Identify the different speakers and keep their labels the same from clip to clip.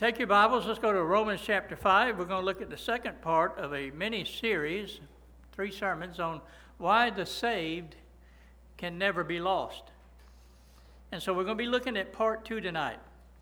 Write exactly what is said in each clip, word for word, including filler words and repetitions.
Speaker 1: Take your Bibles, let's go to Romans chapter five. We're going to look at the second part of a mini-series, three sermons, on why the saved can never be lost. And so we're going to be looking at part two tonight.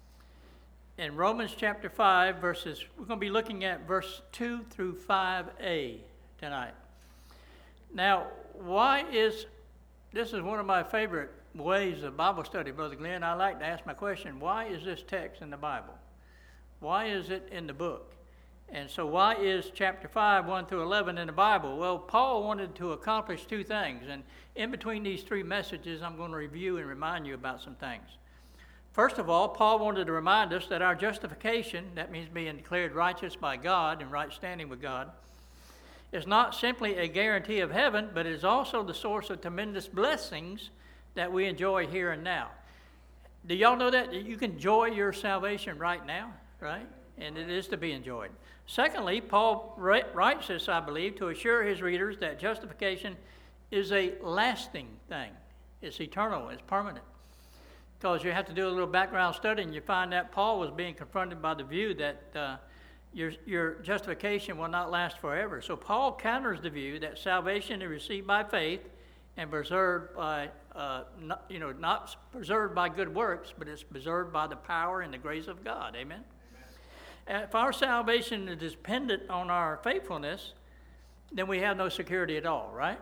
Speaker 1: In Romans chapter five, verses, we're going to be looking at verse two through five a tonight. Now, why is, this is one of my favorite ways of Bible study, Brother Glenn. I like to ask my question, why is this text in the Bible? Why is it in the book? And so why is chapter five, one through eleven in the Bible? Well, Paul wanted to accomplish two things. And in between these three messages, I'm going to review and remind you about some things. First of all, Paul wanted to remind us that our justification, that means being declared righteous by God and right standing with God, is not simply a guarantee of heaven, but is also the source of tremendous blessings that we enjoy here and now. Do y'all know that you can enjoy your salvation right now? Right? And it is to be enjoyed. Secondly, Paul writes this, I believe, to assure his readers that justification is a lasting thing. It's eternal, it's permanent. Because you have to do a little background study and you find that Paul was being confronted by the view that uh, your, your justification will not last forever. So Paul counters the view that salvation is received by faith and preserved by, uh, not, you know, not preserved by good works, but it's preserved by the power and the grace of God. Amen? If our salvation is dependent on our faithfulness, then we have no security at all, right?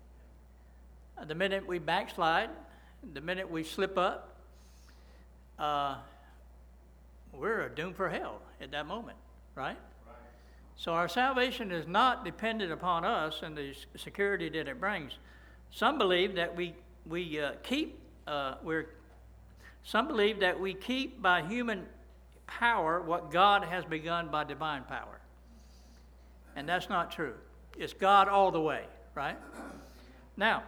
Speaker 1: The minute we backslide, the minute we slip up, uh, we're doomed for hell at that moment, right? Right? So our salvation is not dependent upon us and the security that it brings. Some believe that we we uh, keep uh, we're. Some believe that we keep by human power what God has begun by divine power. And that's not true. It's God all the way, right? Now,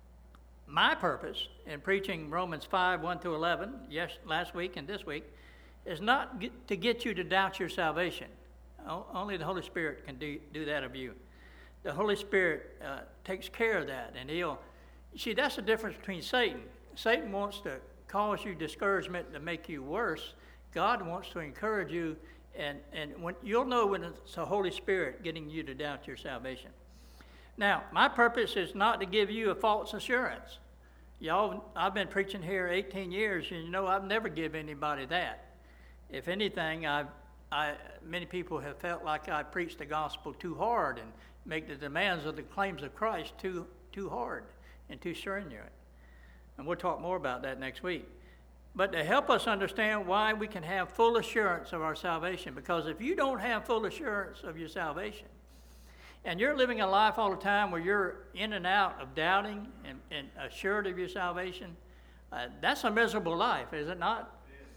Speaker 1: my purpose in preaching Romans five, one through eleven, yes, last week and this week, is not get, to get you to doubt your salvation. O- only the Holy Spirit can do, do that of you. The Holy Spirit uh, takes care of that, and he'll, see, that's the difference between Satan. Satan wants to cause you discouragement to make you worse. God wants to encourage you, and, and when, you'll know when it's the Holy Spirit getting you to doubt your salvation. Now, my purpose is not to give you a false assurance. Y'all, I've been preaching here eighteen years, and you know I've never given anybody that. If anything, I've, I many people have felt like I preach the gospel too hard and make the demands of the claims of Christ too too hard and too strenuous. And we'll talk more about that next week. But to help us understand why we can have full assurance of our salvation, because if you don't have full assurance of your salvation, and you're living a life all the time where you're in and out of doubting and, and assured of your salvation, uh, that's a miserable life, is it not?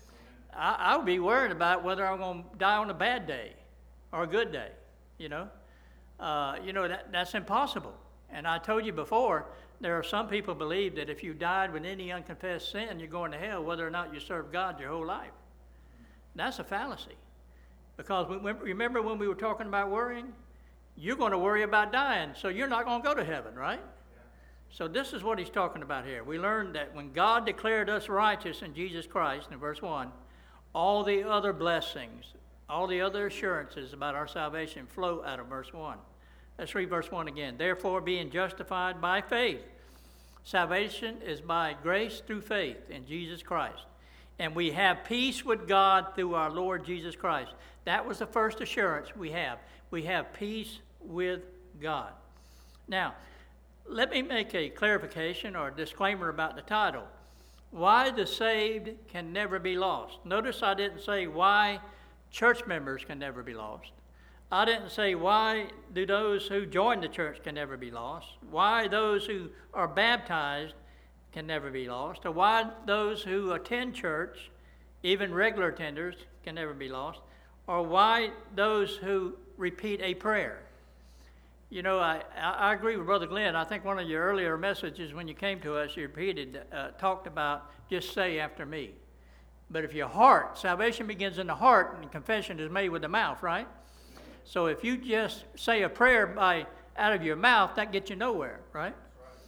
Speaker 1: I, I would be worried about whether I'm going to die on a bad day or a good day, you know. Uh, you know, that, that's impossible. And I told you before, there are some people believe that if you died with any unconfessed sin, you're going to hell, whether or not you serve God your whole life. That's a fallacy. Because we, remember when we were talking about worrying? You're going to worry about dying, so you're not going to go to heaven, right? Yeah. So this is what he's talking about here. We learned that when God declared us righteous in Jesus Christ, in verse one, all the other blessings, all the other assurances about our salvation flow out of verse one. Let's read verse one again. Therefore, being justified by faith, salvation is by grace through faith in Jesus Christ. And we have peace with God through our Lord Jesus Christ. That was the first assurance we have. We have peace with God. Now, let me make a clarification or a disclaimer about the title. Why the saved can never be lost. Notice I didn't say why church members can never be lost. I didn't say why do those who join the church can never be lost, why those who are baptized can never be lost, or why those who attend church, even regular attenders, can never be lost, or why those who repeat a prayer. You know, I, I agree with Brother Glenn. I think one of your earlier messages when you came to us, you repeated, uh, talked about just say after me. But if your heart, salvation begins in the heart and confession is made with the mouth, right? So if you just say a prayer by out of your mouth, that gets you nowhere, right? Right.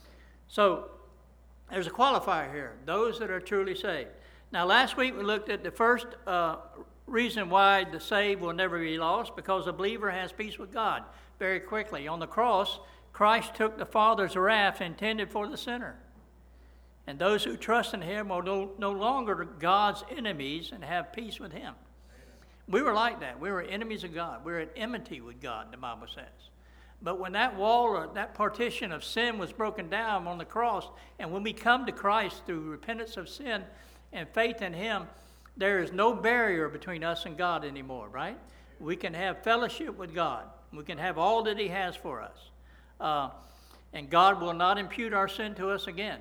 Speaker 1: So there's a qualifier here, those that are truly saved. Now, last week we looked at the first uh, reason why the saved will never be lost, because a believer has peace with God very quickly. On the cross, Christ took the Father's wrath intended for the sinner. And those who trust in him are no, no longer God's enemies and have peace with him. We were like that. We were enemies of God. We were at enmity with God, the Bible says. But when that wall, or that partition of sin was broken down on the cross, and when we come to Christ through repentance of sin and faith in him, there is no barrier between us and God anymore, right? We can have fellowship with God. We can have all that he has for us. Uh, and God will not impute our sin to us again.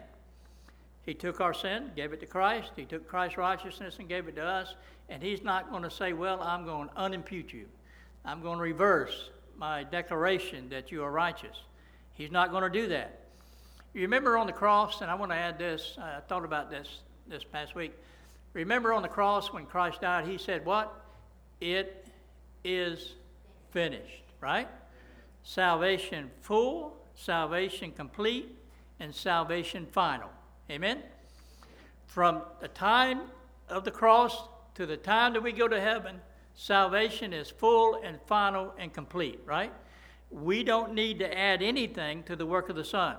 Speaker 1: He took our sin, gave it to Christ. He took Christ's righteousness and gave it to us. And he's not going to say, well, I'm going to unimpute you. I'm going to reverse my declaration that you are righteous. He's not going to do that. You remember on the cross, and I want to add this, I thought about this this past week. Remember on the cross when Christ died, he said what? It is finished, right? Salvation full, salvation complete, and salvation final. Amen? From the time of the cross to the time that we go to heaven, salvation is full and final and complete, right? We don't need to add anything to the work of the Son.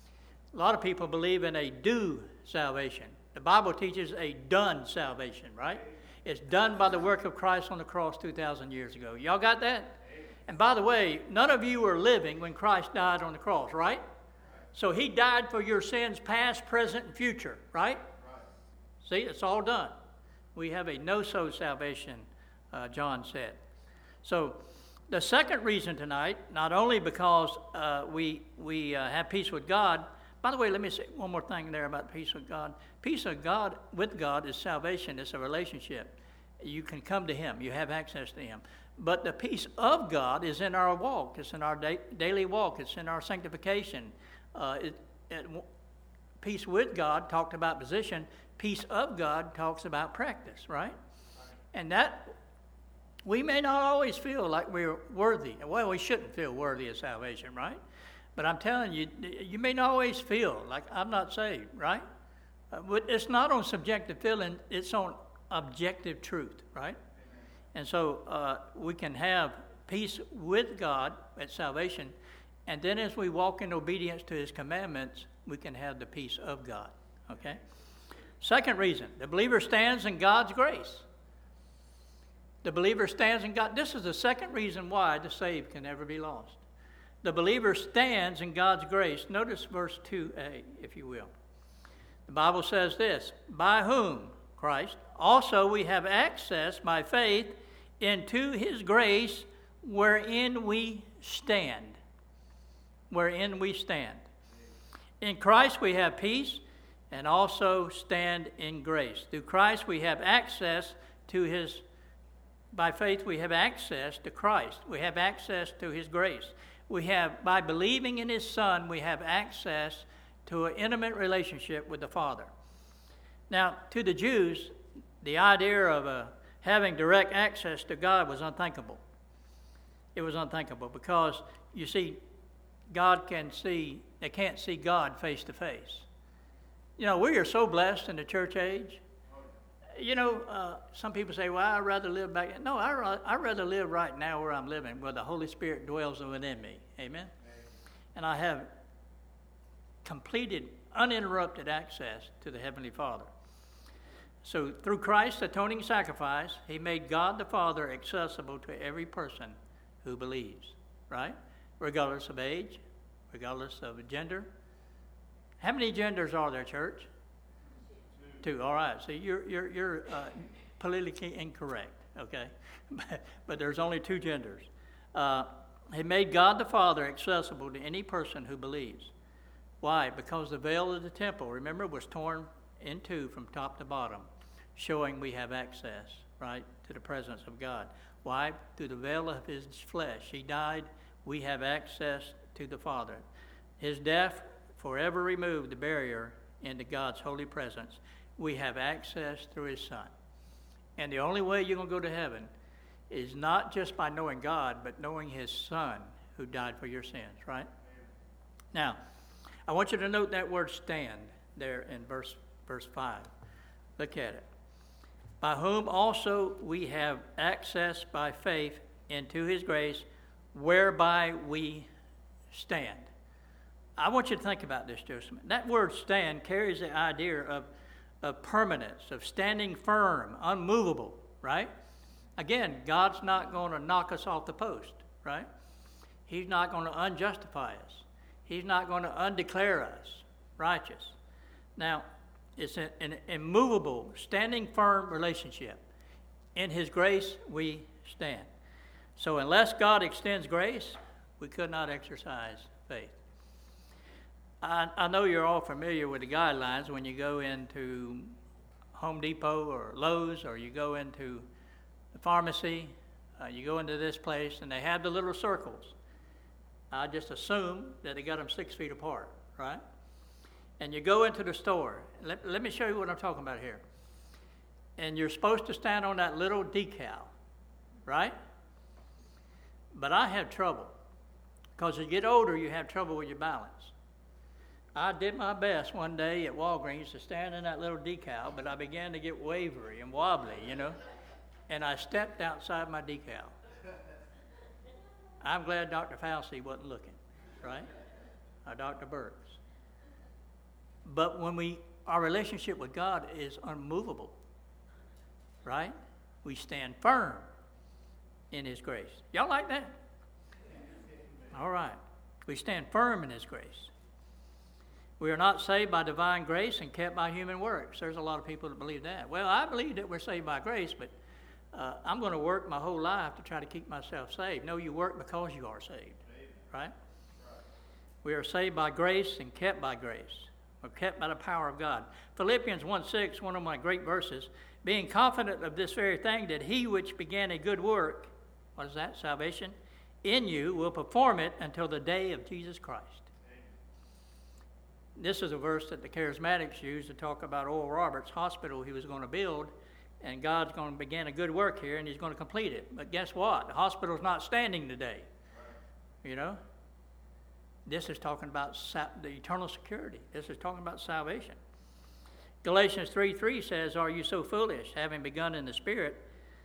Speaker 1: A lot of people believe in a do salvation. The Bible teaches a done salvation, right? It's done by the work of Christ on the cross two thousand years ago. Y'all got that? And by the way, none of you were living when Christ died on the cross, right? So he died for your sins past, present, and future, right? Right. See, it's all done. We have a no-so salvation, uh, John said. So the second reason tonight, not only because uh, we, we uh, have peace with God, by the way, let me say one more thing there about peace with God. Peace of God with God is salvation. It's a relationship. You can come to him. You have access to him. But the peace of God is in our walk. It's in our da- daily walk. It's in our sanctification. Uh, it, it, peace with God talked about position. Peace of God talks about practice, right? And that, we may not always feel like we're worthy. Well, we shouldn't feel worthy of salvation, right? But I'm telling you, you may not always feel like I'm not saved, right? Uh, but it's not on subjective feeling. It's on objective truth, right? And so uh, we can have peace with God at salvation. And then as we walk in obedience to his commandments, we can have the peace of God, okay? Second reason, the believer stands in God's grace. The believer stands in God. This is the second reason why the saved can never be lost. The believer stands in God's grace. Notice verse two a, if you will. The Bible says this, by whom, Christ, also we have access by faith into his grace wherein we stand. Wherein we stand. In Christ we have peace and also stand in grace. Through Christ we have access to his, by faith we have access to Christ. We have access to his grace. We have, by believing in his Son, we have access to an intimate relationship with the Father. Now, to the Jews, the idea of uh, having direct access to God was unthinkable. It was unthinkable because, you see, God can see, they can't see God face to face. You know, we are so blessed in the church age. You know, uh, some people say, well, I'd rather live back. No, I, I'd rather live right now where I'm living, where the Holy Spirit dwells within me. Amen? Amen. And I have completed, uninterrupted access to the Heavenly Father. So through Christ's atoning sacrifice, he made God the Father accessible to every person who believes, right? Regardless of age, regardless of gender. How many genders are there, church? Two. Two. All right. So you're you're you're uh, politically incorrect, okay? but, but there's only two genders. Uh, he made God the Father accessible to any person who believes. Why? Because the veil of the temple, remember, was torn in two from top to bottom, showing we have access, right, to the presence of God. Why? Through the veil of his flesh. He died. We have access to the Father. His death forever removed the barrier into God's holy presence. We have access through his Son. And the only way you're going to go to heaven is not just by knowing God, but knowing his Son who died for your sins, right? Now, I want you to note that word stand there in verse verse five. Look at it. by whom also we have access by faith into his grace, whereby we stand. I want you to think about this, Joseph. That word stand carries the idea of, of permanence, of standing firm, unmovable, right? Again, God's not going to knock us off the post, right? He's not going to unjustify us. He's not going to undeclare us righteous. Now, it's an, an immovable, standing firm relationship. In his grace, we stand. So unless God extends grace, we could not exercise faith. I, I know you're all familiar with the guidelines when you go into Home Depot or Lowe's, or you go into the pharmacy, uh, you go into this place, and they have the little circles. I just assume that they got them six feet apart, right? And you go into the store. Let, let me show you what I'm talking about here. And you're supposed to stand on that little decal, right? But I have trouble. Because as you get older, you have trouble with your balance. I did my best one day at Walgreens to stand in that little decal, but I began to get wavery and wobbly, you know. And I stepped outside my decal. I'm glad Doctor Fauci wasn't looking, right? Or Doctor Burks. But when we, our relationship with God is unmovable, right? We stand firm in his grace. Y'all like that? All right. We stand firm in his grace. We are not saved by divine grace and kept by human works. There's a lot of people that believe that. Well, I believe that we're saved by grace, but uh, I'm going to work my whole life to try to keep myself saved. No, you work because you are saved, right? We are saved by grace and kept by grace. We're kept by the power of God. Philippians one six, one of my great verses, being confident of this very thing, that he which began a good work, what is that, salvation, in you will perform it until the day of Jesus Christ. Amen. This is a verse that the Charismatics used to talk about Oral Roberts' hospital he was going to build, and God's going to begin a good work here, and he's going to complete it. But guess what? The hospital's not standing today. Right. You know? This is talking about sa- the eternal security. This is talking about salvation. Galatians three three says, are you so foolish, having begun in the Spirit,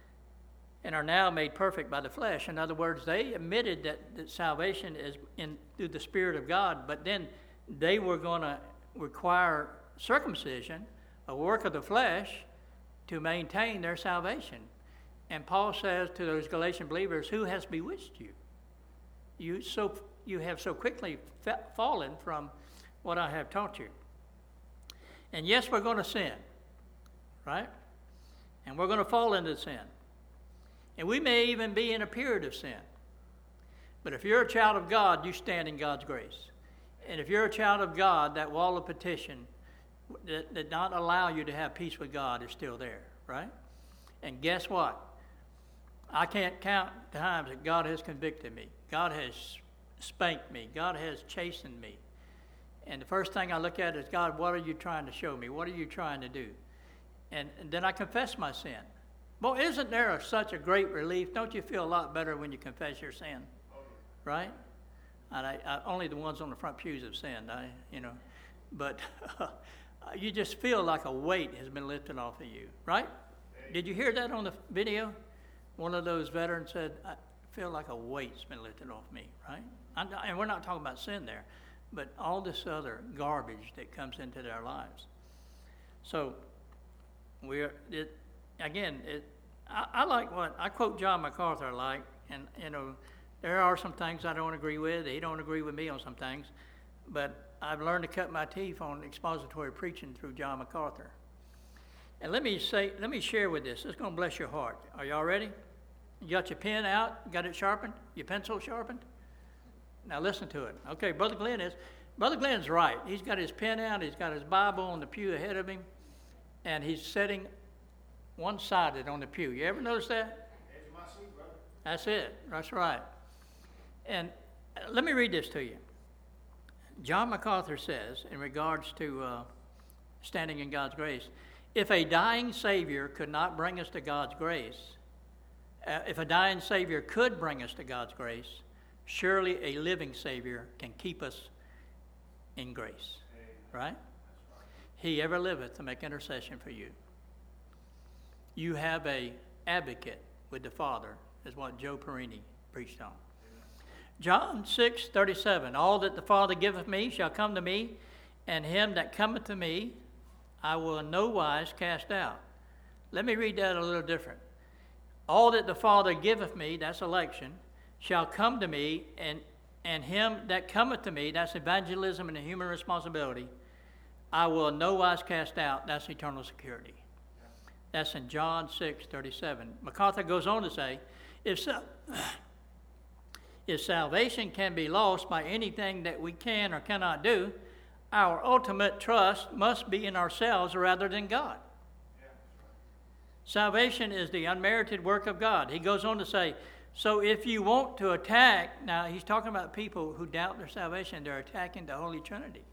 Speaker 1: and are now made perfect by the flesh? In other words, they admitted that, that salvation is in through the Spirit of God, but then they were going to require circumcision, a work of the flesh, to maintain their salvation. And Paul says to those Galatian believers, who has bewitched you? You so you have so quickly fa- fallen from what I have taught you. And yes, we're going to sin, right? And we're going to fall into sin. And we may even be in a period of sin. But if you're a child of God, you stand in God's grace. And if you're a child of God, that wall of petition that did not allow you to have peace with God is still there, right? And guess what? I can't count the times that God has convicted me. God has spanked me. God has chastened me. And the first thing I look at is, God, what are you trying to show me? What are you trying to do? And, and then I confess my sin. Boy, isn't there a, such a great relief? Don't you feel a lot better when you confess your sin? Right? And I, I, only the ones on the front pews have sinned, I, you know. But uh, you just feel like a weight has been lifted off of you, right? Did you hear that on the video? One of those veterans said, I feel like a weight's been lifted off me, right? I'm, and we're not talking about sin there, but all this other garbage that comes into their lives. So, we're, it, again, it, I, I like what, I quote John MacArthur I like, and, you know, there are some things I don't agree with. He don't agree with me on some things, but I've learned to cut my teeth on expository preaching through John MacArthur. And let me say, let me share with this. It's going to bless your heart. Are y'all ready? You got your pen out? You got it sharpened? Your pencil sharpened? Now listen to it. Okay, Brother Glenn is, Brother Glenn's right. He's got his pen out. He's got his Bible on the pew ahead of him, and he's sitting one-sided on the pew. You ever notice that?
Speaker 2: Edge of my seat, brother.
Speaker 1: That's it. That's right. And let me read this to you. John MacArthur says, in regards to uh, standing in God's grace, if a dying Savior could not bring us to God's grace, uh, if a dying Savior could bring us to God's grace, surely a living Savior can keep us in grace. Right? He ever liveth to make intercession for you. You have a advocate with the Father, is what Joe Perini preached on. John six thirty-seven, all that the Father giveth me shall come to me, and him that cometh to me I will in no wise cast out. Let me read that a little different. All that the Father giveth me, that's election, shall come to me, and, and him that cometh to me, that's evangelism and a human responsibility, I will in no wise cast out, that's eternal security. That's in John six thirty-seven. MacArthur goes on to say, if so, if salvation can be lost by anything that we can or cannot do, our ultimate trust must be in ourselves rather than God. Yeah. Salvation is the unmerited work of God. He goes on to say, so if you want to attack, now he's talking about people who doubt their salvation, they're attacking the Holy Trinity.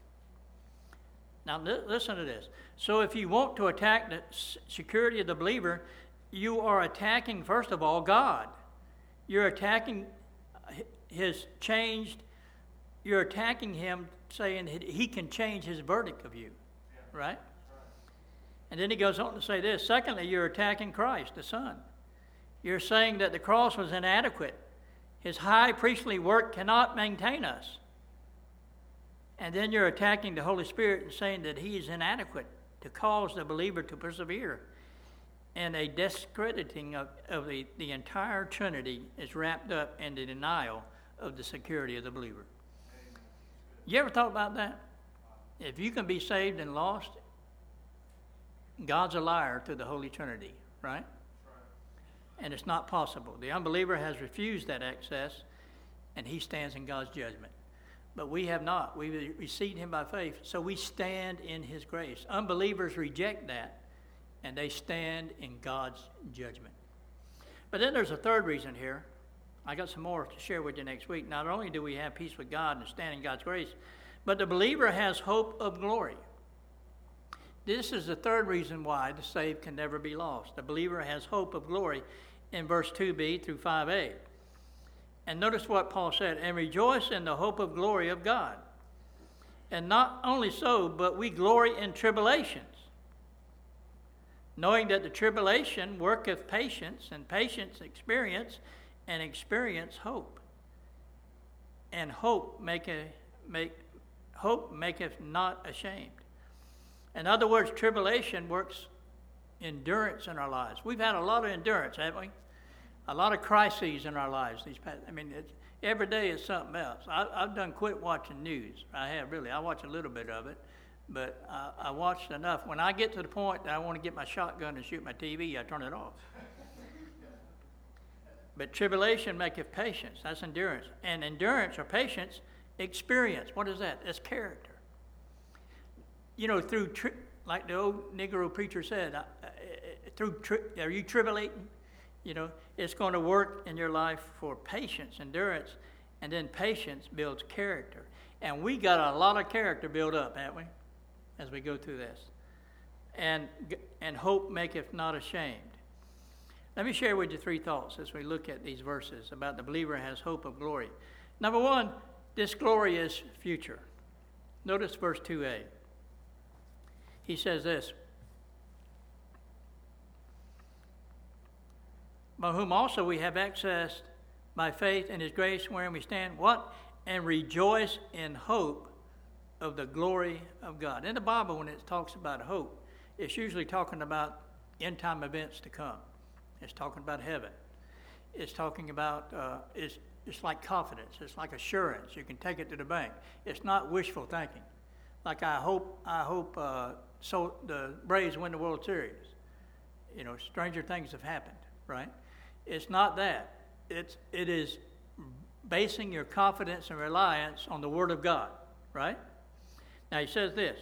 Speaker 1: Now li- listen to this. So if you want to attack the s- security of the believer, you are attacking, first of all, God. You're attacking his changed, you're attacking him saying he can change his verdict of you, yeah. Right? And then he goes on to say this. Secondly, you're attacking Christ, the Son. You're saying that the cross was inadequate. His high priestly work cannot maintain us. And then you're attacking the Holy Spirit and saying that he is inadequate to cause the believer to persevere. And a discrediting of, of the, the entire Trinity is wrapped up in the denial of the security of the believer. You ever thought about that? If you can be saved and lost, God's a liar to the Holy Trinity, right? And it's not possible. The unbeliever has refused that access, and he stands in God's judgment. But we have not. We received him by faith, so we stand in his grace. Unbelievers reject that, and they stand in God's judgment. But then there's a third reason here. I got some more to share with you next week. Not only do we have peace with God and stand in God's grace, but the believer has hope of glory. This is the third reason why the saved can never be lost. The believer has hope of glory in verse two b through five a. And notice what Paul said, and rejoice in the hope of glory of God. And not only so, but we glory in tribulations, knowing that the tribulation worketh patience, and patience experience, and experience hope. And hope maketh, make, hope maketh not ashamed. In other words, tribulation works endurance in our lives. We've had a lot of endurance, haven't we? A lot of crises in our lives. These past, I mean, it's, every day is something else. I, I've done quit watching news. I have really. I watch a little bit of it, but I, I watched enough. When I get to the point that I want to get my shotgun and shoot my T V, I turn it off. But tribulation maketh patience. That's endurance. And endurance or patience, experience. What is that? That's character. You know, through, tri- like the old Negro preacher said, uh, uh, through, tri- are you tribulating? You know, it's going to work in your life for patience, endurance, and then patience builds character. And we got a lot of character built up, haven't we, as we go through this. And, and hope maketh not ashamed. Let me share with you three thoughts as we look at these verses about the believer has hope of glory. Number one, this glory is future. Notice verse two a. He says this, by whom also we have access by faith in his grace wherein we stand, what? And rejoice in hope of the glory of God. In the Bible, when it talks about hope, it's usually talking about end-time events to come. It's talking about heaven. It's talking about, uh, it's, it's like confidence. It's like assurance. You can take it to the bank. It's not wishful thinking. Like I hope, I hope uh, so the Braves win the World Series. You know, stranger things have happened, right? It's not that. It's, it is basing your confidence and reliance on the Word of God, right? Now he says this,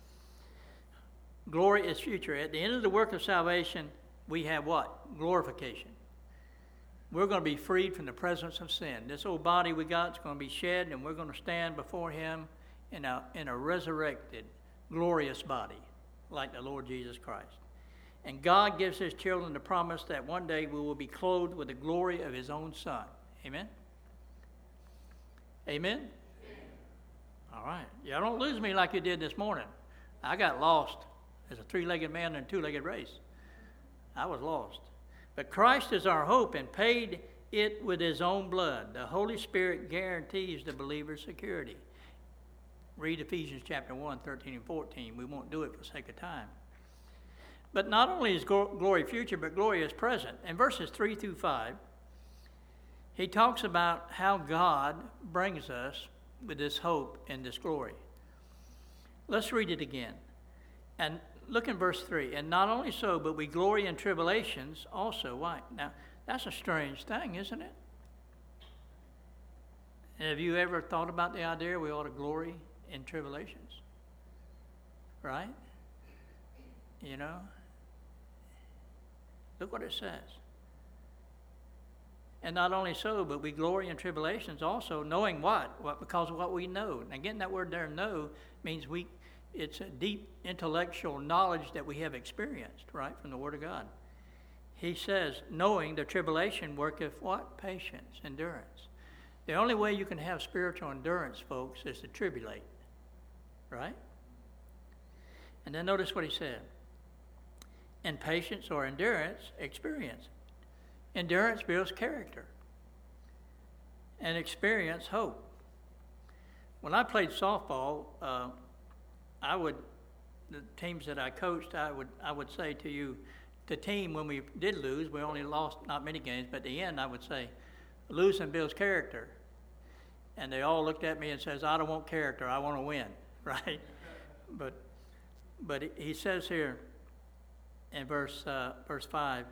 Speaker 1: glory is future. At the end of the work of salvation, we have what? Glorification. We're going to be freed from the presence of sin. This old body we got is going to be shed, and we're going to stand before him in a, in a resurrected, glorious body, like the Lord Jesus Christ. And God gives his children the promise that one day we will be clothed with the glory of his own Son. Amen? Amen? Amen. All right. Y'all don't lose me like you did this morning. I got lost as a three-legged man in a two-legged race. I was lost. But Christ is our hope and paid it with his own blood. The Holy Spirit guarantees the believer's security. Read Ephesians chapter one, thirteen and fourteen. We won't do it for sake of time. But not only is glory future, but glory is present. In verses three through five, he talks about how God brings us with this hope and this glory. Let's read it again. And look in verse three. And not only so, but we glory in tribulations also. Why? Now, that's a strange thing, isn't it? Have you ever thought about the idea we ought to glory in tribulations? Right? You know? Look what it says. And not only so, but we glory in tribulations also, knowing what? What? Because of what we know. And again, that word there, know, means we. It's a deep intellectual knowledge that we have experienced, right, from the Word of God. He says, knowing the tribulation worketh what? Patience, endurance. The only way you can have spiritual endurance, folks, is to tribulate, right? And then notice what he said. And patience or endurance, experience. Endurance builds character. And experience, hope. When I played softball, uh, I would, the teams that I coached, I would I would say to you, the team, when we did lose, we only lost not many games, but at the end I would say, losing builds character. And they all looked at me and says, I don't want character, I want to win, right? But but he says here in verse uh, verse five,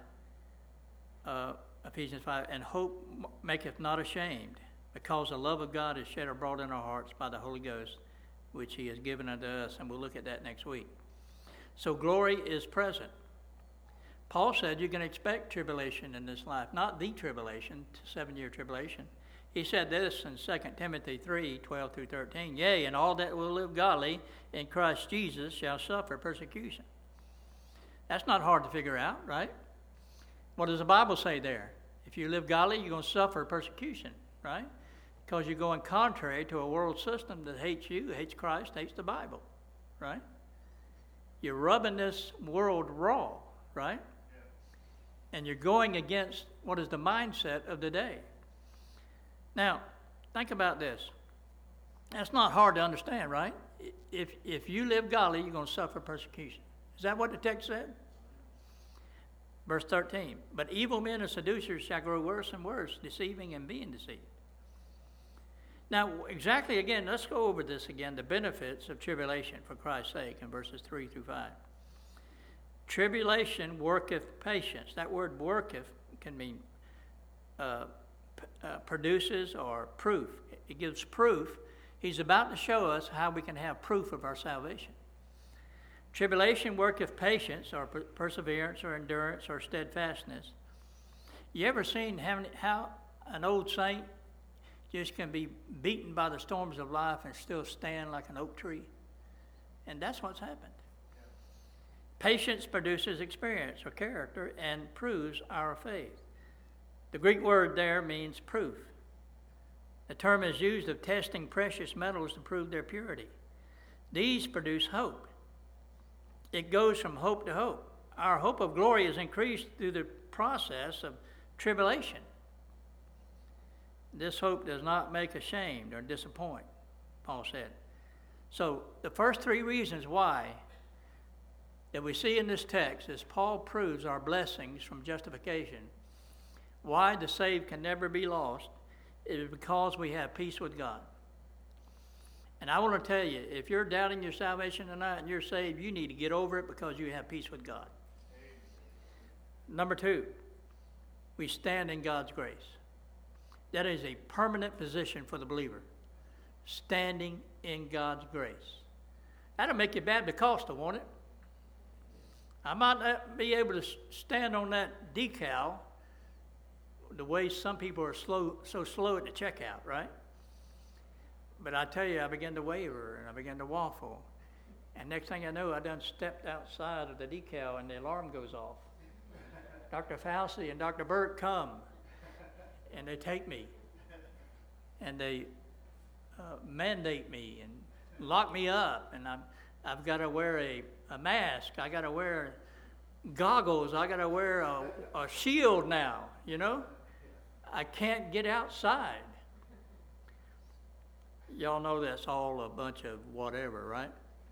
Speaker 1: uh, Ephesians five, and hope maketh not ashamed, because the love of God is shed abroad in our hearts by the Holy Ghost, which he has given unto us, and we'll look at that next week. So glory is present. Paul said you can expect tribulation in this life, not the tribulation, seven-year tribulation. He said this in Second Timothy three, twelve through thirteen, yea, and all that will live godly in Christ Jesus shall suffer persecution. That's not hard to figure out, right? What does the Bible say there? If you live godly, you're going to suffer persecution, right? Because you're going contrary to a world system that hates you, hates Christ, hates the Bible, right? You're rubbing this world raw, right? Yeah. And you're going against what is the mindset of the day. Now, think about this. That's not hard to understand, right? If if you live godly, you're going to suffer persecution. Is that what the text said? Verse thirteen, but evil men and seducers shall grow worse and worse, deceiving and being deceived. Now, exactly again, let's go over this again, the benefits of tribulation for Christ's sake in verses three through five. Tribulation worketh patience. That word worketh can mean uh, p- uh, produces or proof. It gives proof. He's about to show us how we can have proof of our salvation. Tribulation worketh patience or per- perseverance or endurance or steadfastness. You ever seen how, how an old saint just can be beaten by the storms of life and still stand like an oak tree? And that's what's happened. Yeah. Patience produces experience or character and proves our faith. The Greek word there means proof. The term is used of testing precious metals to prove their purity. These produce hope. It goes from hope to hope. Our hope of glory is increased through the process of tribulation. This hope does not make ashamed or disappoint, Paul said. So the first three reasons why that we see in this text is Paul proves our blessings from justification. Why the saved can never be lost is because we have peace with God. And I want to tell you, if you're doubting your salvation tonight and you're saved, you need to get over it because you have peace with God. Amen. Number two, we stand in God's grace. That is a permanent position for the believer, standing in God's grace. That'll make you Baptist-costal, won't it? I might not be able to stand on that decal the way some people are slow, so slow at the checkout, right? But I tell you, I began to waver and I began to waffle. And next thing I know, I done stepped outside of the decal and the alarm goes off. Doctor Fauci and Doctor Burt come and they take me and they uh, mandate me and lock me up. And I'm, I've got to wear a, a mask. I got to wear goggles. I got to wear a, a shield now, you know. I can't get outside. Y'all know that's all a bunch of whatever, right?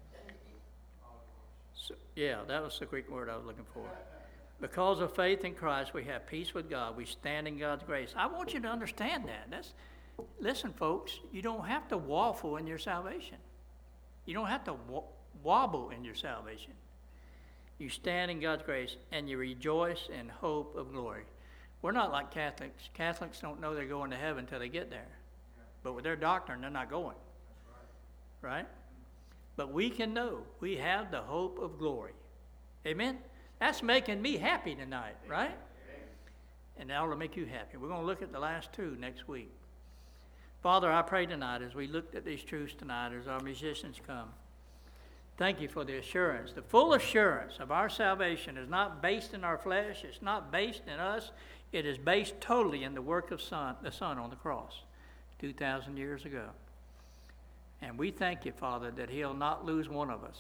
Speaker 1: So, yeah, that was the Greek word I was looking for. Because of faith in Christ, we have peace with God. We stand in God's grace. I want you to understand that. That's, listen, folks, you don't have to waffle in your salvation. You don't have to wa- wobble in your salvation. You stand in God's grace, and you rejoice in hope of glory. We're not like Catholics. Catholics don't know they're going to heaven until they get there. But with their doctrine, they're not going. Right? But we can know we have the hope of glory. Amen? That's making me happy tonight, right? And that ought to make you happy. We're going to look at the last two next week. Father, I pray tonight as we looked at these truths tonight, as our musicians come, thank you for the assurance. The full assurance of our salvation is not based in our flesh. It's not based in us. It is based totally in the work of son, the Son on the cross two thousand years ago. And we thank you, Father, that he'll not lose one of us.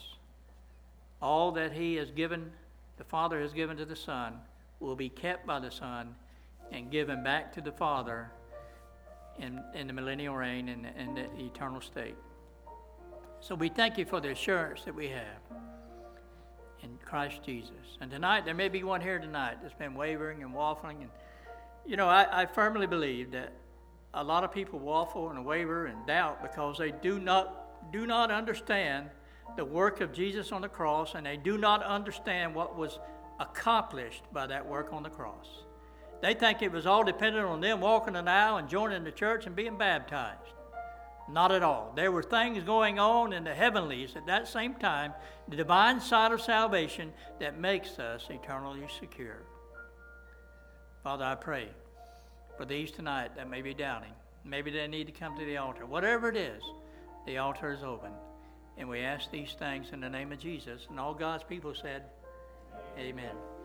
Speaker 1: All that he has given, the Father has given to the Son, will be kept by the Son and given back to the Father in, in the millennial reign and in the eternal state. So we thank you for the assurance that we have in Christ Jesus. And tonight, there may be one here tonight that's been wavering and waffling. And, you know, I, I firmly believe that a lot of people waffle and waver and doubt because they do not do not understand the work of Jesus on the cross, and they do not understand what was accomplished by that work on the cross. They think it was all dependent on them walking an aisle and joining the church and being baptized. Not at all. There were things going on in the heavenlies at that same time, the divine side of salvation, that makes us eternally secure. Father, I pray for these tonight that may be doubting. Maybe they need to come to the altar. Whatever it is, the altar is open. And we ask these things in the name of Jesus. And all God's people said, amen.